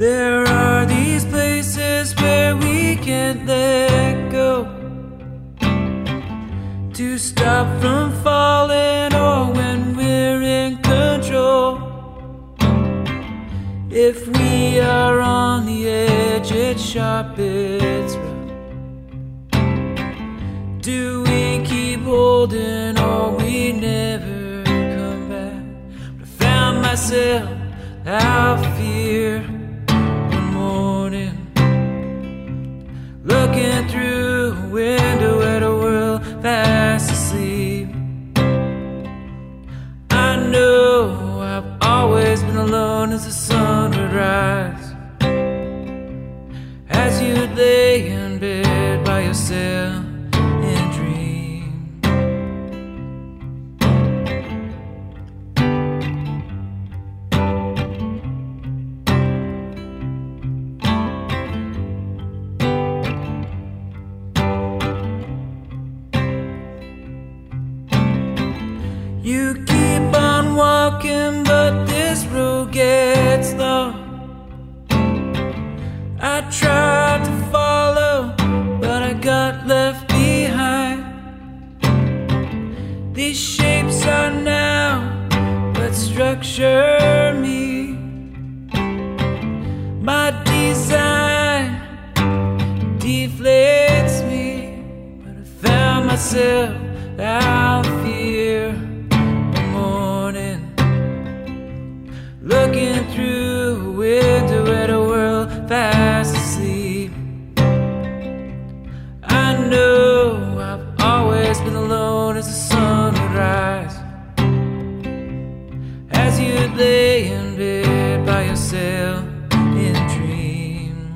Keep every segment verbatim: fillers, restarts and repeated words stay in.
There are these places where we can't let go, to stop from falling or when we're in control. If we are on the edge, it's sharp, it's rough. Do we keep holding or we never come back? But I found myself out fear one morning, looking through a window at a world fast asleep. I know I've always been alone as the sun would rise, as you'd lay in bed by yourself and dream. You keep on walking, but this road gets long. I tried to follow, but I got left behind. These shapes are now what structure me. My design deflates me, but I found myself out here one morning, looking through a window at a world fast asleep. I know I've always been alone as the sun would rise, as you'd lay in bed by yourself and dream.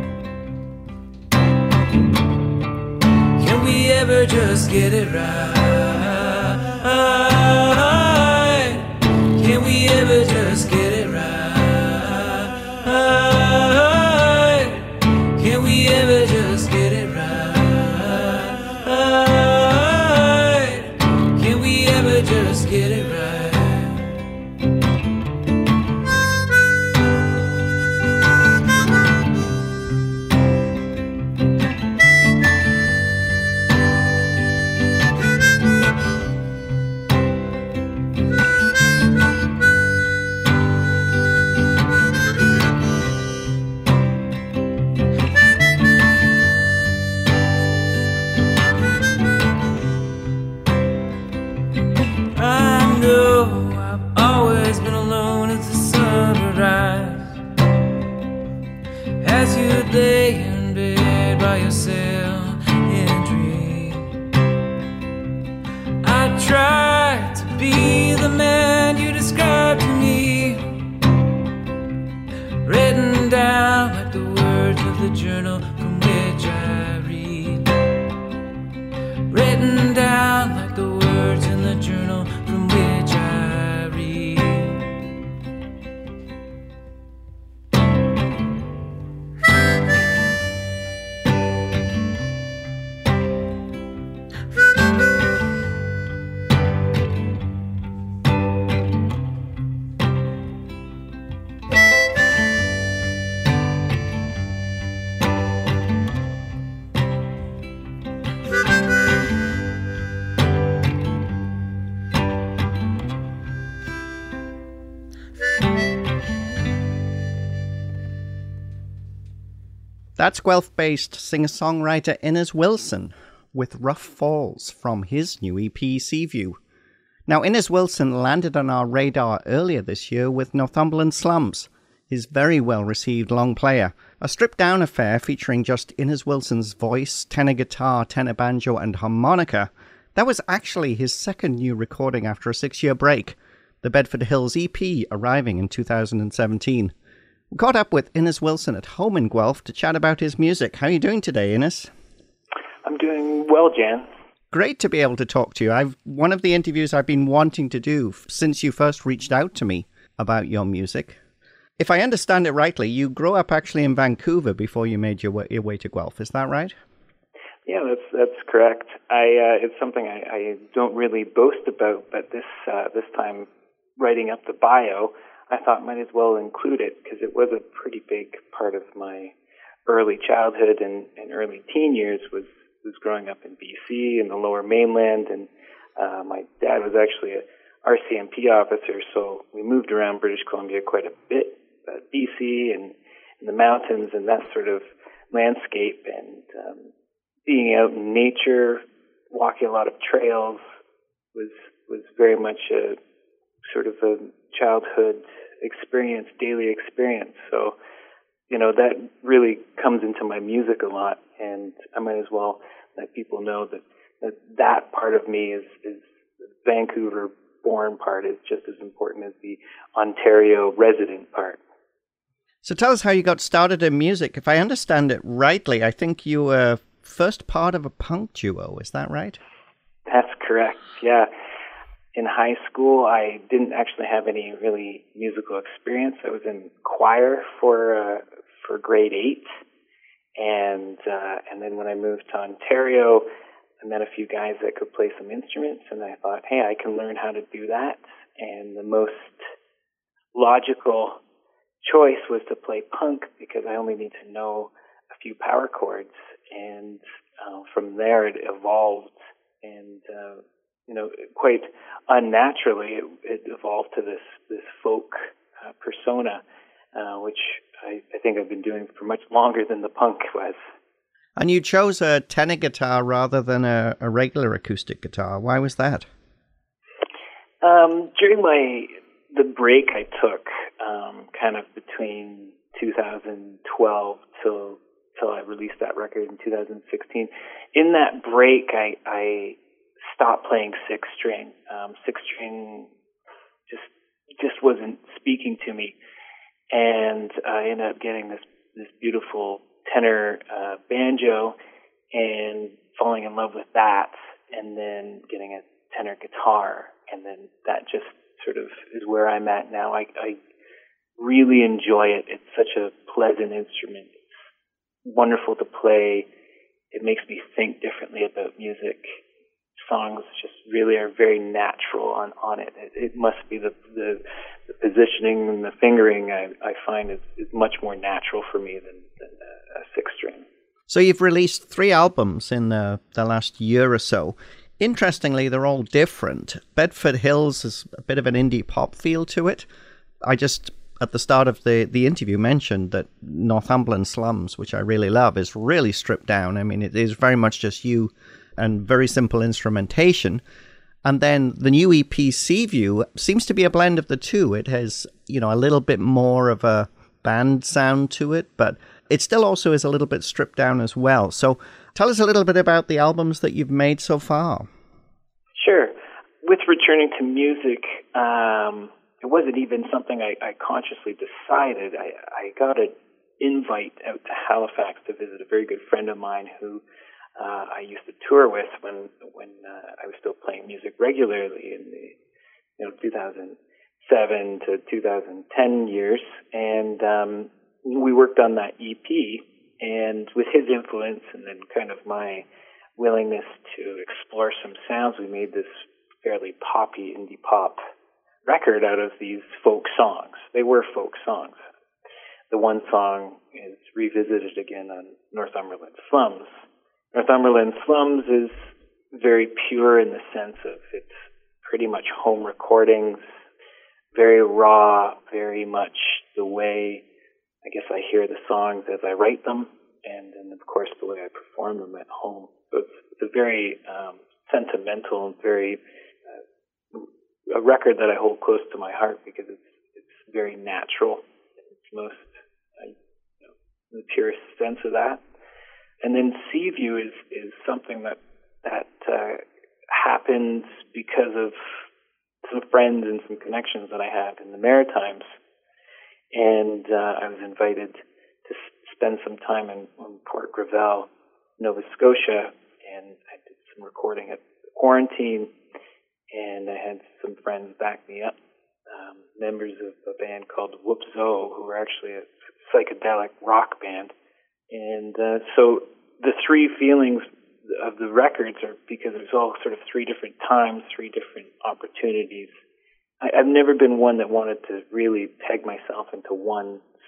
Can we ever just get it right? Can we ever just get it right? Can we ever just get it right? Can we ever just get it right? Lay in bed by yourself and dream. I tried to be the man you described to me, written down like the words of the journal from which I read, written down like the words in the journal from which I read. That's Guelph-based singer-songwriter Innes Wilson with Rough Falls from his new E P, Seaview. Now, Innes Wilson landed on our radar earlier this year with Northumberland Slums, his very well-received long player, a stripped-down affair featuring just Innes Wilson's voice, tenor guitar, tenor banjo and harmonica. That was actually his second new recording after a six-year break, the Bedford Hills E P arriving in two thousand seventeen. We caught up with Innes Wilson at home in Guelph to chat about his music. How are you doing today, Innes? I'm doing well, Jan. Great to be able to talk to you. I've one of the interviews I've been wanting to do since you first reached out to me about your music. If I understand it rightly, you grew up actually in Vancouver before you made your way, your way to Guelph. Is that right? Yeah, that's that's correct. I uh, it's something I, I don't really boast about, but this uh, this time writing up the bio, I thought might as well include it because it was a pretty big part of my early childhood and, and early teen years was, was growing up in B C in the Lower Mainland, and uh, my dad was actually a R C M P officer, so we moved around British Columbia quite a bit, uh, B C and in the mountains and that sort of landscape, and um, being out in nature, walking a lot of trails was was very much a sort of a childhood experience, daily experience. So, you know, that really comes into my music a lot, and I might as well let people know that that, that part of me is, is the Vancouver-born part is just as important as the Ontario resident part. So tell us how you got started in music. If I understand it rightly, I think you were first part of a punk duo. Is that right? That's correct, yeah. In high school, I didn't actually have any really musical experience. I was in choir for uh, for grade eight, and uh, and then when I moved to Ontario, I met a few guys that could play some instruments, and I thought, hey, I can learn how to do that. And the most logical choice was to play punk because I only need to know a few power chords, and uh, from there it evolved, and uh, you know, quite unnaturally, it, it evolved to this this folk uh, persona, uh, which I, I think I've been doing for much longer than the punk was. And you chose a tenor guitar rather than a, a regular acoustic guitar. Why was that? Um, during my the break I took, um, kind of between two thousand twelve till till I released that record in two thousand sixteen. In that break, I, I stopped playing six string. Um, six string just just wasn't speaking to me, and I ended up getting this this beautiful tenor uh, banjo and falling in love with that, and then getting a tenor guitar, and then that just sort of is where I'm at now. I, I really enjoy it. It's such a pleasant instrument. It's wonderful to play. It makes me think differently about music. Songs just really are very natural on, on it. it. It must be the, the the positioning and the fingering I, I find is, is much more natural for me than, than a, a six string. So you've released three albums in the, the last year or so. Interestingly, they're all different. Bedford Hills is a bit of an indie pop feel to it. I just, at the start of the, the interview, mentioned that Northumberland Slums, which I really love, is really stripped down. I mean, it is very much just you and very simple instrumentation. And then the new E P, Seaview, seems to be a blend of the two. It has, you know, a little bit more of a band sound to it, but it still also is a little bit stripped down as well. So tell us a little bit about the albums that you've made so far. Sure. With returning to music, um, it wasn't even something I, I consciously decided. I, I got an invite out to Halifax to visit a very good friend of mine who uh, I used to tour with when when uh, I was still playing music regularly in the you know two thousand seven to two thousand ten years, and um, we worked on that E P. And with his influence and then kind of my willingness to explore some sounds, we made this fairly poppy indie pop record out of these folk songs. They were folk songs. The one song is revisited again on Northumberland Slums. Northumberland Slums is very pure in the sense of it's pretty much home recordings, very raw, very much the way I guess I hear the songs as I write them, and then of course the way I perform them at home. So it's, it's a very um, sentimental and very uh, a record that I hold close to my heart because it's it's very natural in its most uh, you know, the purest sense of that. And then Seaview is is something that that uh, happened because of some friends and some connections that I have in the Maritimes. And uh, I was invited to s- spend some time in, in Port Gravel, Nova Scotia, and I did some recording at Quarantine, and I had some friends back me up, um, members of a band called Whoop-Zo, who were actually a psychedelic rock band. And uh, so the three feelings of the records are because it was all sort of three different times, three different opportunities. I've never been one that wanted to really peg myself into one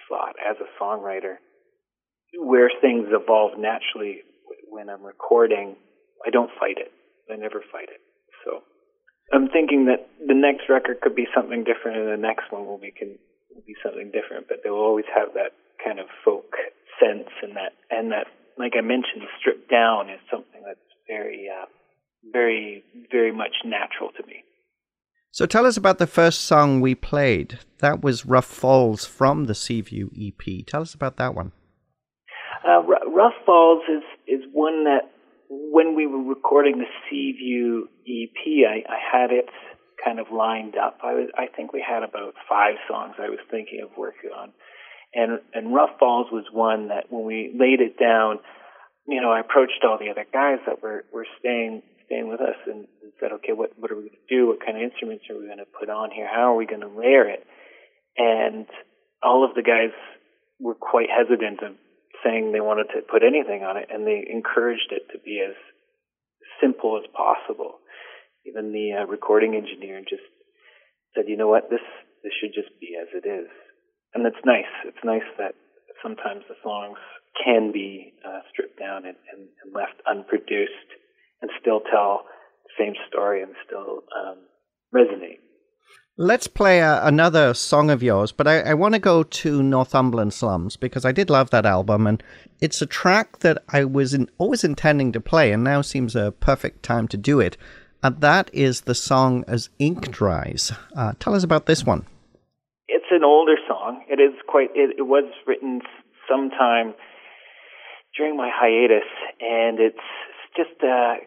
slot as a songwriter, where things evolve naturally when I'm recording. I don't fight it. I never fight it. So I'm thinking that the next record could be something different, and the next one will be can will be something different. But they will always have that kind of folk sense, and that and that, like I mentioned, stripped down is something that's very, uh, very, very much natural to me. So tell us about the first song we played. That was Rough Falls from the Seaview E P. Tell us about that one. Uh, R- Rough Falls is, is one that, when we were recording the Seaview E P, I, I had it kind of lined up. I was, I think we had about five songs I was thinking of working on. And, and Rough Falls was one that when we laid it down, you know, I approached all the other guys that were, were staying staying with us and said, okay, what, what are we going to do? What kind of instruments are we going to put on here? How are we going to layer it? And all of the guys were quite hesitant of saying they wanted to put anything on it, and they encouraged it to be as simple as possible. Even the uh, recording engineer just said, you know what, this this should just be as it is. And that's nice. It's nice that sometimes the songs can be uh, stripped down and, and, and left unproduced and still tell the same story and still um, resonate. Let's play a, another song of yours, but I, I want to go to Northumberland Slums because I did love that album, and it's a track that I was in, always intending to play, and now seems a perfect time to do it. And that is the song As Ink Dries. Uh, tell us about this one. It's an older song. It is quite. It, it was written sometime during my hiatus, and it's just. Uh,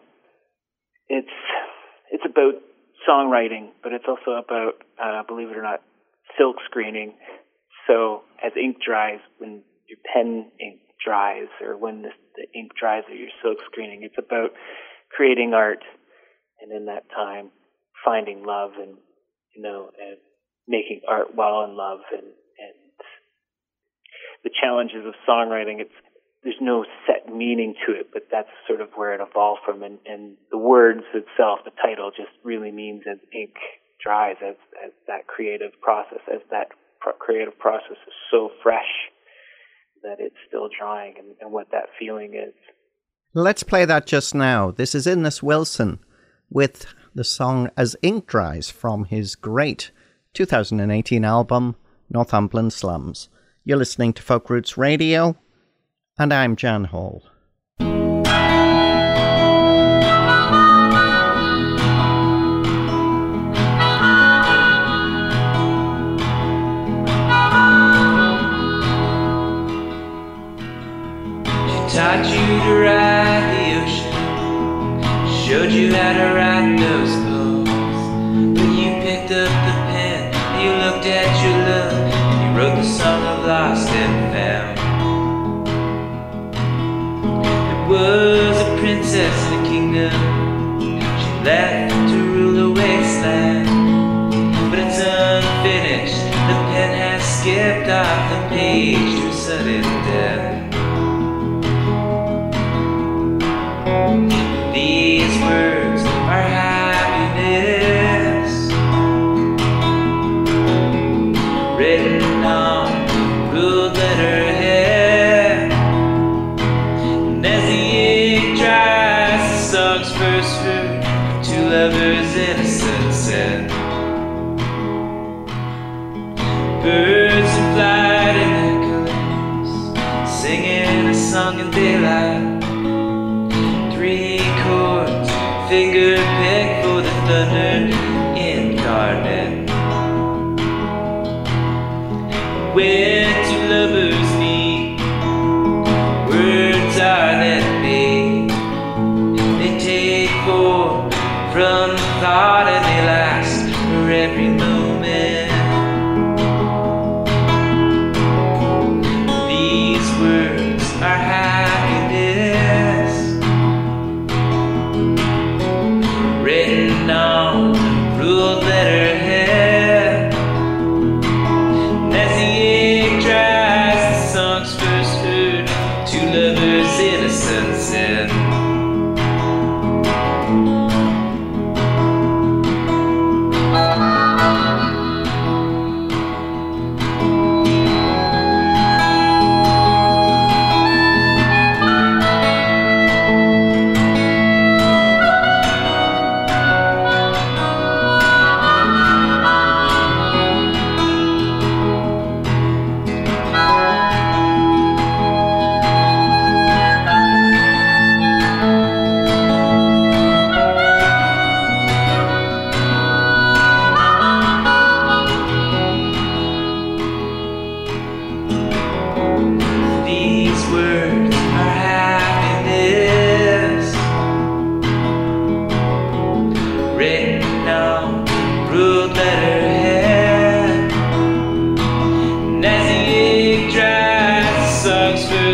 it's it's about songwriting, but it's also about, uh, believe it or not, silk screening. So as ink dries, when your pen ink dries, or when the, the ink dries or your silk screening, it's about creating art, and in that time, finding love, and you know, and making art while in love, and and the challenges of songwriting. It's there's no set meaning to it, but that's sort of where it evolved from. And, and the words itself, the title, just really means as ink dries, as, as that creative process, as that pro- creative process is so fresh that it's still drying, and, and what that feeling is. Let's play that just now. This is Innes Wilson with the song As Ink Dries from his great two thousand eighteen album, Northumberland Slums. You're listening to Folk Roots Radio, and I'm Jan Hall. She taught you to ride the ocean, showed you how to write those poems. When you picked up the pen, you looked at your love, and you wrote the song of lost and found. Was a princess in a kingdom. She left to rule a wasteland, but it's unfinished. The pen has skipped off the page to sudden death. These words are happiness, written on ruled letterhead. First heard two lovers in a sunset. Birds have flight in their colors, singing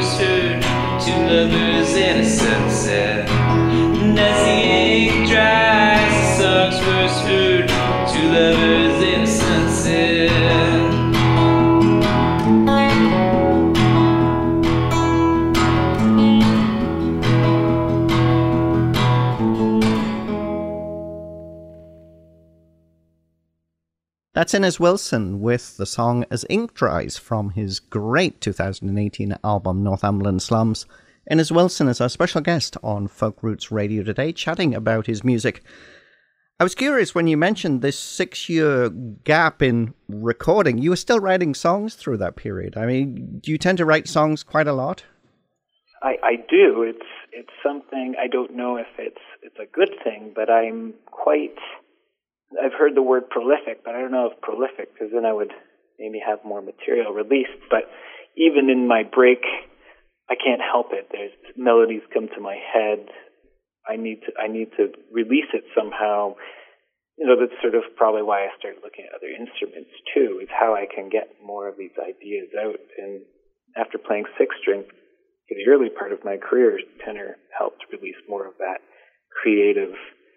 first heard, two lovers in a sunset. And as the ink dries, the song's first heard, two lovers in a sunset. That's Innes Wilson with the song As Ink Dries from his great two thousand eighteen album Northumberland Slums. Innes Wilson is our special guest on Folk Roots Radio today, chatting about his music. I was curious when you mentioned this six-year gap in recording. You were still writing songs through that period. I mean, do you tend to write songs quite a lot? I, I do. It's it's something, I don't know if it's it's a good thing, but I'm quite... I've heard the word prolific, but I don't know if prolific, because then I would maybe have more material released. But even in my break, I can't help it. There's melodies come to my head. I need to I need to release it somehow. You know, that's sort of probably why I started looking at other instruments too, is how I can get more of these ideas out. And after playing six string for the early part of my career, tenor helped release more of that creative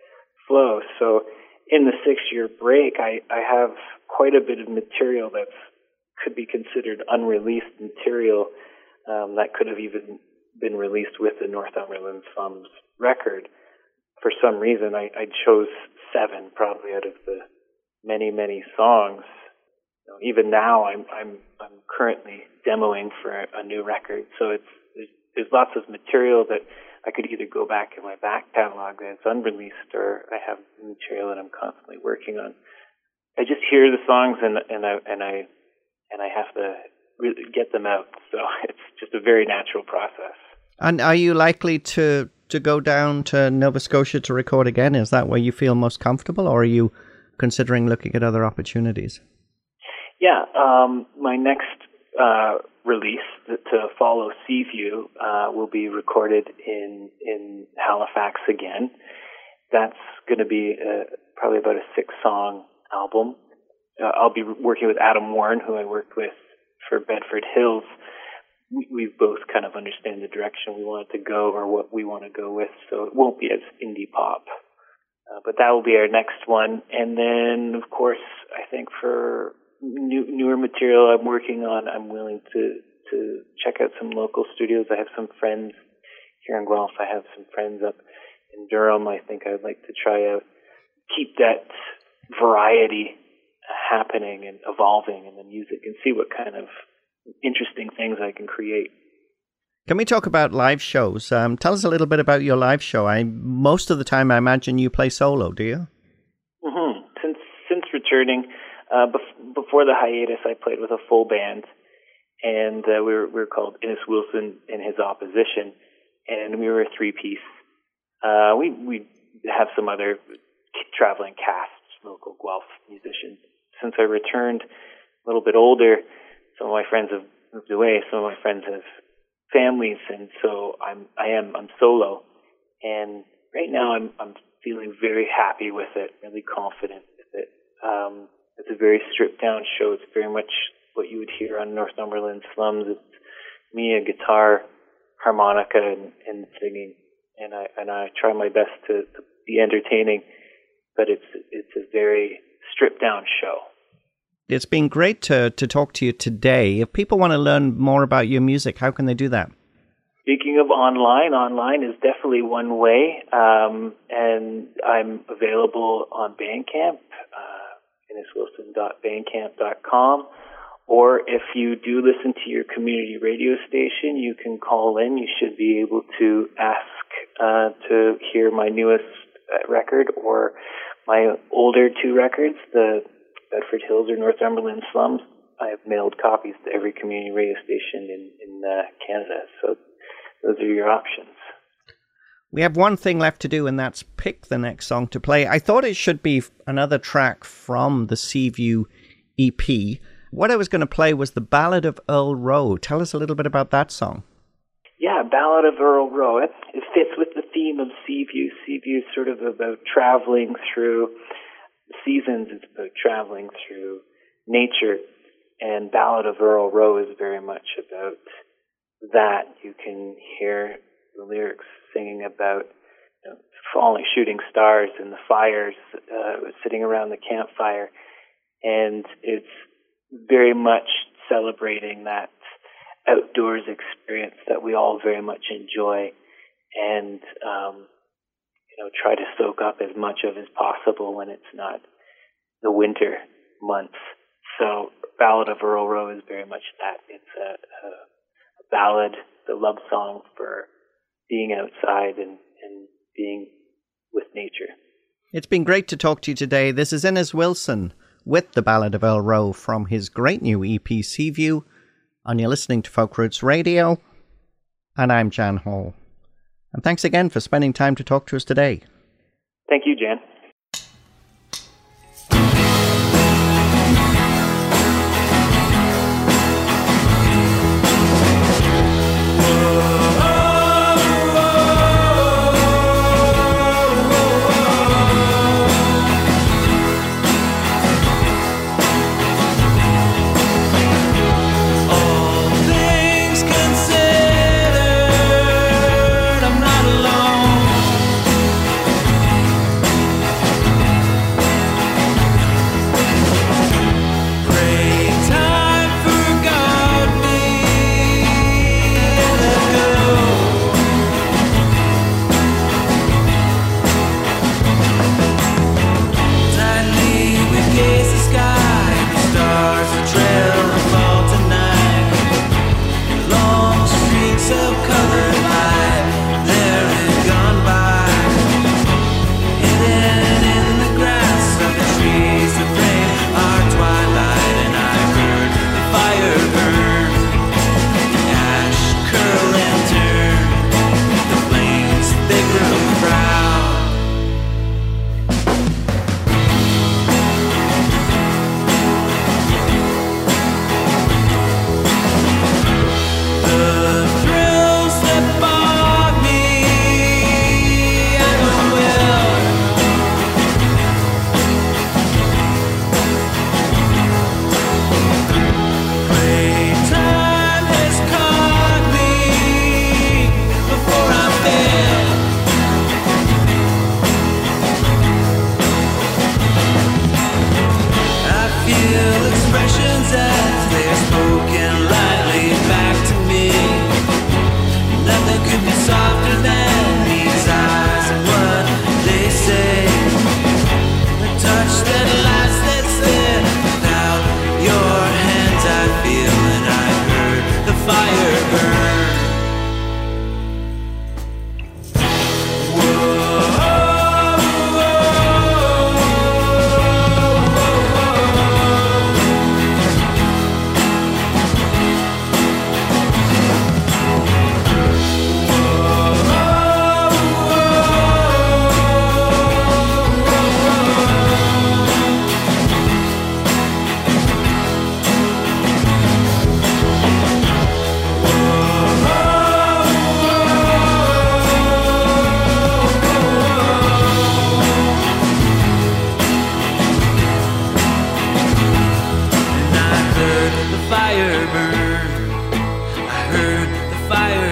flow. So in the six-year break, I, I have quite a bit of material that could be considered unreleased material um, that could have even been released with the Northumberland Slums record. For some reason, I, I chose seven, probably out of the many, many songs. You know, even now, I'm I'm I'm currently demoing for a, a new record, so it's there's, there's lots of material that I could either go back in my back catalog that's unreleased, or I have material that I'm constantly working on. I just hear the songs and and I and I and I have to really get them out. So it's just a very natural process. And are you likely to to go down to Nova Scotia to record again? Is that where you feel most comfortable, or are you considering looking at other opportunities? Yeah, um, my next uh, release to follow Seaview uh, will be recorded in in Halifax again. That's going to be uh, probably about a six-song album. Uh, I'll be working with Adam Warren, who I worked with for Bedford Hills. We, we both kind of understand the direction we want it to go, or what we want to go with, so it won't be as indie pop. Uh, but that will be our next one. And then, of course, I think for new, newer material I'm working on, I'm willing to, to check out some local studios. I have some friends here in Guelph. I have some friends up in Durham. I think I'd like to try out, keep that variety happening and evolving in the music, and see what kind of interesting things I can create. Can we talk about live shows? Um, tell us a little bit about your live show. I most of the time, I imagine you play solo. Do you? Mm-hmm. Since since returning, uh, bef- before the hiatus, I played with a full band, and uh, we were we were called Innes Wilson and His Opposition, and we were a three piece. Uh, we we have some other traveling casts, local Guelph musicians. Since I returned, a little bit older, some of my friends have moved away. Some of my friends have families, and so I'm I am I'm solo, and right now I'm I'm feeling very happy with it, really confident with it. Um, it's a very stripped down show. It's very much what you would hear on Northumberland Slums. It's me, a guitar, harmonica, and, and singing, and I and I try my best to, to be entertaining, but it's it's a very stripped down show. It's been great to, to talk to you today. If people want to learn more about your music, how can they do that? Speaking of online, online is definitely one way, um, and I'm available on Bandcamp, uh, innes wilson dot bandcamp dot com, or if you do listen to your community radio station, you can call in. You should be able to ask uh, to hear my newest uh, record or my older two records, the Bedford Hills or Northumberland Slums. I have mailed copies to every community radio station in, in uh, Canada. So those are your options. We have one thing left to do, and that's pick the next song to play. I thought it should be another track from the Seaview E P. What I was going to play was the Ballad of Earl Rowe. Tell us a little bit about that song. Yeah, Ballad of Earl Rowe. It, it fits with the theme of Seaview. Seaview is sort of about traveling through seasons. It's about traveling through nature, and Ballad of Earl Rowe is very much about that. You can hear the lyrics singing about you know, falling, shooting stars and the fires, uh, sitting around the campfire. And it's very much celebrating that outdoors experience that we all very much enjoy, and um, you know, try to soak up as much of as possible when it's not the winter months. So Ballad of Earl Rowe is very much that. It's a, a, a ballad, the love song for being outside and, and being with nature. It's been great to talk to you today. This is Innes Wilson with the Ballad of Earl Rowe from his great new E P, Seaview, and you're listening to Folk Roots Radio, and I'm Jan Hall. And thanks again for spending time to talk to us today. Thank you, Jan. Fire